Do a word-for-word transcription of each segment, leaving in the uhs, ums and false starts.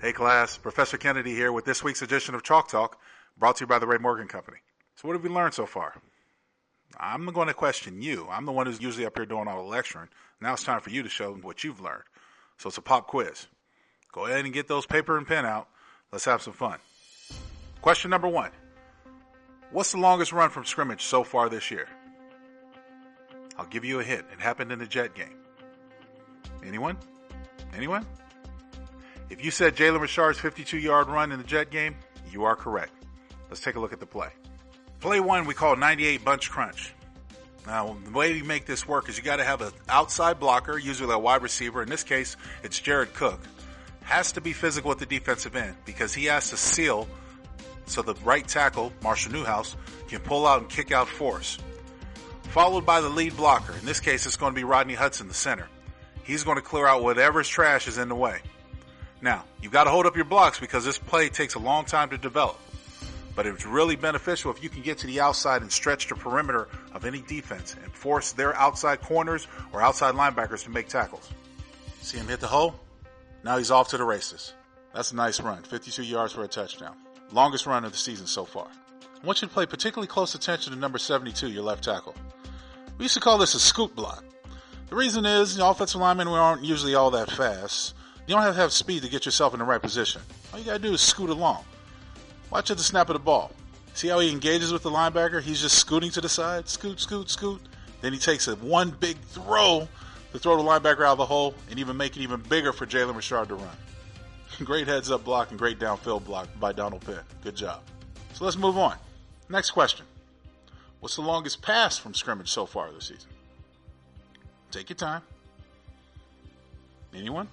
Hey class, Professor Kennedy here with this week's edition of Chalk Talk, brought to you by the Ray Morgan Company. So what have we learned so far? I'm going to question you. I'm the one who's usually up here doing all the lecturing. Now it's time for you to show what you've learned. So it's a pop quiz. Go ahead and get those paper and pen out. Let's have some fun. Question number one. What's the longest run from scrimmage so far this year? I'll give you a hint. It happened in the Jet game. Anyone? Anyone? If you said Jalen Richard's fifty-two-yard run in the Jet game, you are correct. Let's take a look at the play. Play one we call ninety-eight bunch crunch. Now, the way you make this work is you got to have an outside blocker, usually a wide receiver. In this case, it's Jared Cook. Has to be physical at the defensive end because he has to seal so the right tackle, Marshall Newhouse, can pull out and kick out force. Followed by the lead blocker. In this case, it's going to be Rodney Hudson, the center. He's going to clear out whatever's trash is in the way. Now, you've got to hold up your blocks because this play takes a long time to develop. But it's really beneficial if you can get to the outside and stretch the perimeter of any defense and force their outside corners or outside linebackers to make tackles. See him hit the hole? Now he's off to the races. That's a nice run, fifty-two yards for a touchdown. Longest run of the season so far. I want you to pay particularly close attention to number seventy-two, your left tackle. We used to call this a scoot block. The reason is the offensive linemen aren't usually all that fast. You don't have to have speed to get yourself in the right position. All you got to do is scoot along. Watch at the snap of the ball. See how he engages with the linebacker? He's just scooting to the side. Scoot, scoot, scoot. Then he takes a one big throw to throw the linebacker out of the hole and even make it even bigger for Jalen Richard to run. Great heads-up block and great downfield block by Donald Penn. Good job. So let's move on. Next question. What's the longest pass from scrimmage so far this season? Take your time. Anyone?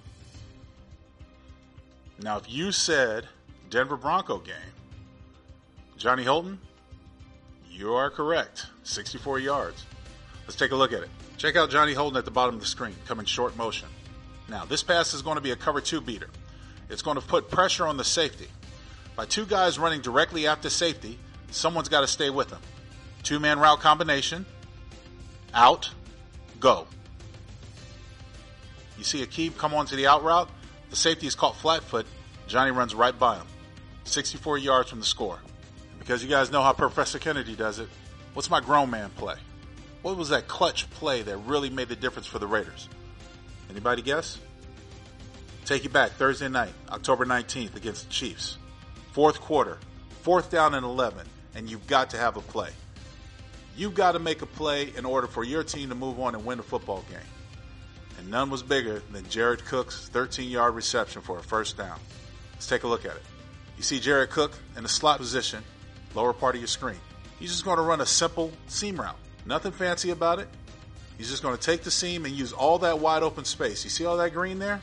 Now, if you said Denver Bronco game, Johnny Holton, you are correct. sixty-four yards. Let's take a look at it. Check out Johnny Holton at the bottom of the screen, coming short motion. Now, this pass is going to be a cover two beater. It's going to put pressure on the safety. By two guys running directly after safety, someone's got to stay with them. Two-man route combination. Out. Go. You see Aqib come onto the out route. The safety is caught flat foot. Johnny runs right by him. sixty-four yards from the score. Because you guys know how Professor Kennedy does it, what's my grown man play? What was that clutch play that really made the difference for the Raiders? Anybody guess? Take you back Thursday night, October nineteenth against the Chiefs. Fourth quarter, fourth down and eleven, and you've got to have a play. You've got to make a play in order for your team to move on and win a football game. And none was bigger than Jared Cook's thirteen-yard reception for a first down. Let's take a look at it. You see Jared Cook in the slot position, lower part of your screen. He's just going to run a simple seam route. Nothing fancy about it. He's just going to take the seam and use all that wide open space. You see all that green there?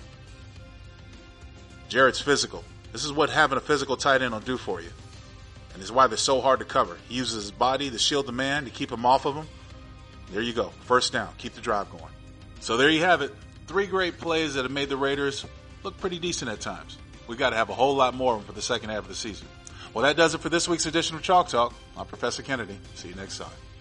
Jared's physical. This is what having a physical tight end will do for you. And it's why they're so hard to cover. He uses his body to shield the man, to keep him off of him. There you go. First down. Keep the drive going. So there you have it. Three great plays that have made the Raiders look pretty decent at times. We got to have a whole lot more of them for the second half of the season. Well, that does it for this week's edition of Chalk Talk. I'm Professor Kennedy. See you next time.